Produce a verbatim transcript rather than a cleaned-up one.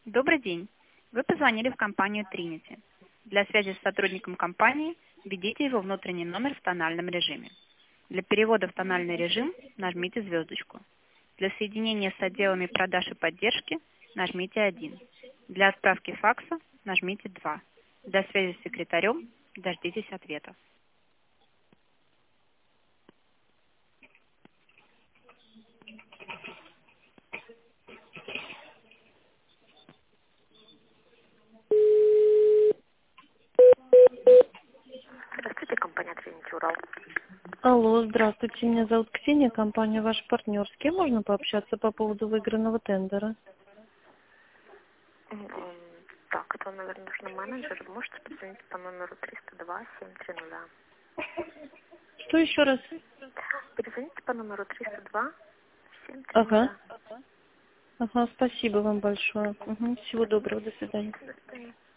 Добрый день. Вы позвонили в компанию Trinity. Для связи с сотрудником компании введите его внутренний номер в тональном режиме. Для перевода в тональный режим нажмите звездочку. Для соединения с отделами продаж и поддержки нажмите один. Для отправки факса нажмите два. Для связи с секретарем дождитесь ответа. Здравствуйте, компания Trinity Урал. Алло, здравствуйте, меня зовут Ксения, компания «Ваш партнер». С кем можно пообщаться по поводу выигранного тендера? М, м, Так, это, наверное, нужно менеджер. Вы можете позвонить по номеру триста два семь тридцать. Что еще раз? Перезвоните по номеру триста два семь Ага, тридцать. ага, спасибо вам большое. Угу, всего доброго, до свидания. До свидания.